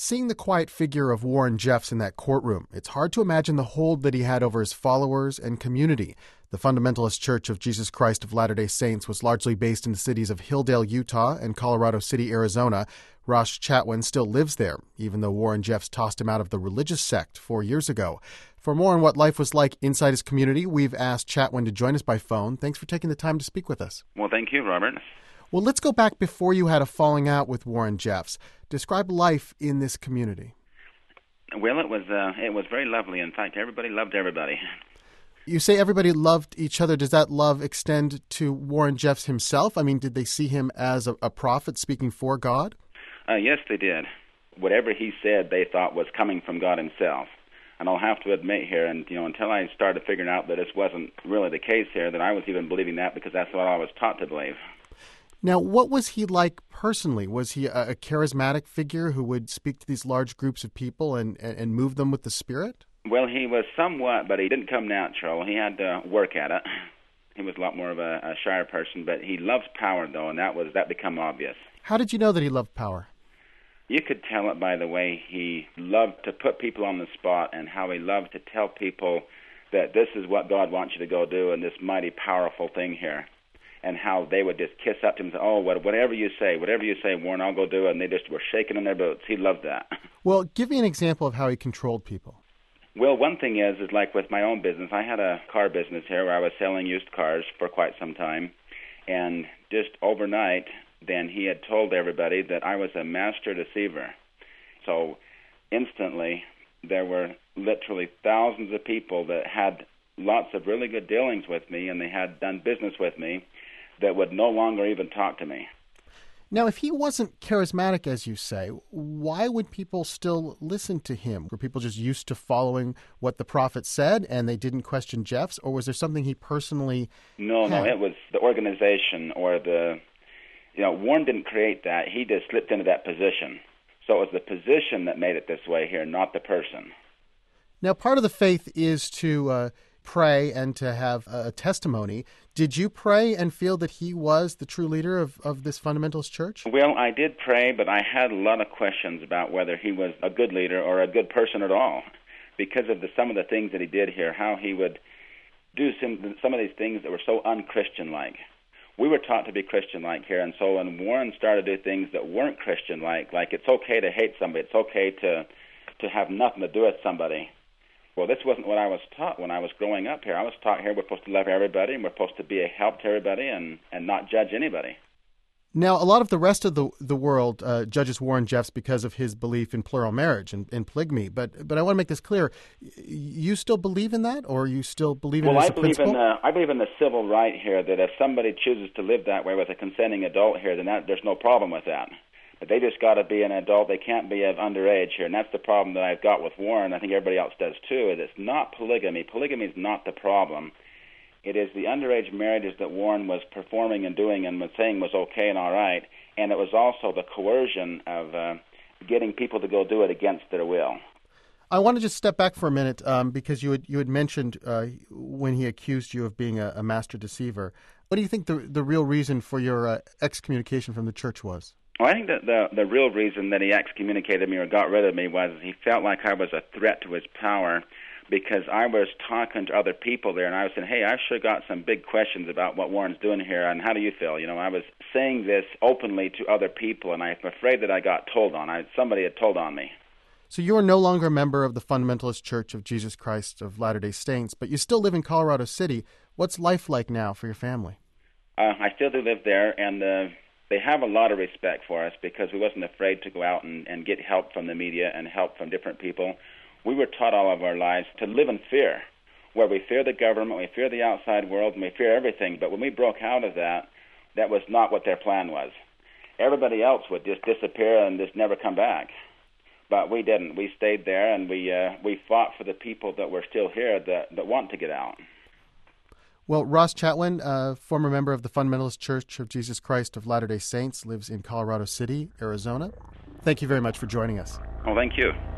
Seeing the quiet figure of Warren Jeffs in that courtroom, it's hard to imagine the hold that he had over his followers and community. The Fundamentalist Church of Jesus Christ of Latter-day Saints was largely based in the cities of Hildale, Utah, and Colorado City, Arizona. Ross Chatwin still lives there, even though Warren Jeffs tossed him out of the religious sect 4 years ago. For more on what life was like inside his community, we've asked Chatwin to join us by phone. Thanks for taking the time to speak with us. Well, thank you, Robert. Well, let's go back before you had a falling out with Warren Jeffs. Describe life in this community. Well, it was very lovely. In fact, everybody loved everybody. You say everybody loved each other. Does that love extend to Warren Jeffs himself? I mean, did they see him as a prophet speaking for God? Yes, they did. Whatever he said, they thought was coming from God himself. And I'll have to admit here, and until I started figuring out that this wasn't really the case here, that I was even believing that because that's what I was taught to believe. Now, what was he like personally? Was he a charismatic figure who would speak to these large groups of people and move them with the Spirit? Well, he was somewhat, but he didn't come natural. He had to work at it. He was a lot more of a shy person, but he loves power, though, and that became obvious. How did you know that he loved power? You could tell it by the way he loved to put people on the spot and how he loved to tell people that this is what God wants you to go do and this mighty powerful thing here. And how they would just kiss up to him and say, oh, whatever you say, Warren, I'll go do it. And they just were shaking in their boots. He loved that. Well, give me an example of how he controlled people. Well, one thing is like with my own business, I had a car business here where I was selling used cars for quite some time. And just overnight, then he had told everybody that I was a master deceiver. So instantly, there were literally thousands of people that had lots of really good dealings with me, and they had done business with me, that would no longer even talk to me. Now, if he wasn't charismatic, as you say, why would people still listen to him? Were people just used to following what the prophet said and they didn't question Jeffs, or was there something he personally No, it was the organization or Warren didn't create that. He just slipped into that position. So it was the position that made it this way here, not the person. Now, part of the faith is to pray and to have a testimony. Did you pray and feel that he was the true leader of this fundamentalist church? Well, I did pray, but I had a lot of questions about whether he was a good leader or a good person at all because of some of the things that he did here, how he would do some of these things that were so un-Christian-like. We were taught to be Christian-like here, and so when Warren started to do things that weren't Christian-like it's okay to hate somebody, it's okay to have nothing to do with somebody. Well, this wasn't what I was taught when I was growing up here. I was taught here we're supposed to love everybody and we're supposed to be a help to everybody and not judge anybody. Now, a lot of the rest of the world judges Warren Jeffs because of his belief in plural marriage and polygamy. But I want to make this clear. You still believe in that, or you still believe in it as a principle? I believe in the civil right here that if somebody chooses to live that way with a consenting adult here, then there's no problem with that. But they just got to be an adult. They can't be of underage here. And that's the problem that I've got with Warren. I think everybody else does too. Is it's not polygamy. Polygamy is not the problem. It is the underage marriages that Warren was performing and doing and was saying was okay and all right. And it was also the coercion of getting people to go do it against their will. I want to just step back for a minute because you had mentioned when he accused you of being a master deceiver. What do you think the real reason for your excommunication from the church was? Well, I think that the real reason that he excommunicated me or got rid of me was he felt like I was a threat to his power because I was talking to other people there, and I was saying, hey, I sure got some big questions about what Warren's doing here, and how do you feel? I was saying this openly to other people, and I'm afraid that I got told on. Somebody had told on me. So you are no longer a member of the Fundamentalist Church of Jesus Christ of Latter-day Saints, but you still live in Colorado City. What's life like now for your family? I still do live there, and they have a lot of respect for us because we wasn't afraid to go out and get help from the media and help from different people. We were taught all of our lives to live in fear, where we fear the government, we fear the outside world, and we fear everything. But when we broke out of that, that was not what their plan was. Everybody else would just disappear and just never come back. But we didn't. We stayed there, and we fought for the people that were still here that want to get out. Well, Ross Chatwin, former member of the Fundamentalist Church of Jesus Christ of Latter-day Saints, lives in Colorado City, Arizona. Thank you very much for joining us. Well, thank you.